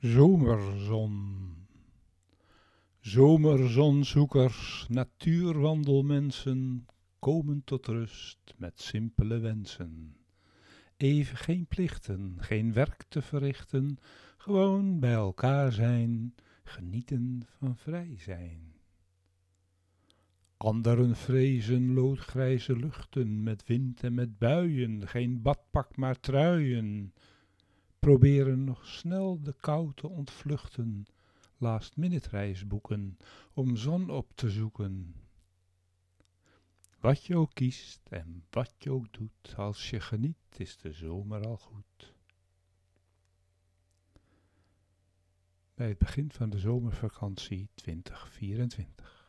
Zomerzon. Zomerzonzoekers, natuurwandelmensen, komen tot rust met simpele wensen. Even geen plichten, geen werk te verrichten, gewoon bij elkaar zijn, genieten van vrij zijn. Anderen vrezen loodgrijze luchten, met wind en met buien, geen badpak maar truien. Proberen nog snel de kou te ontvluchten, last-minute reis boeken, om zon op te zoeken. Wat je ook kiest en wat je ook doet, als je geniet is de zomer al goed. Bij het begin van de zomervakantie 2024.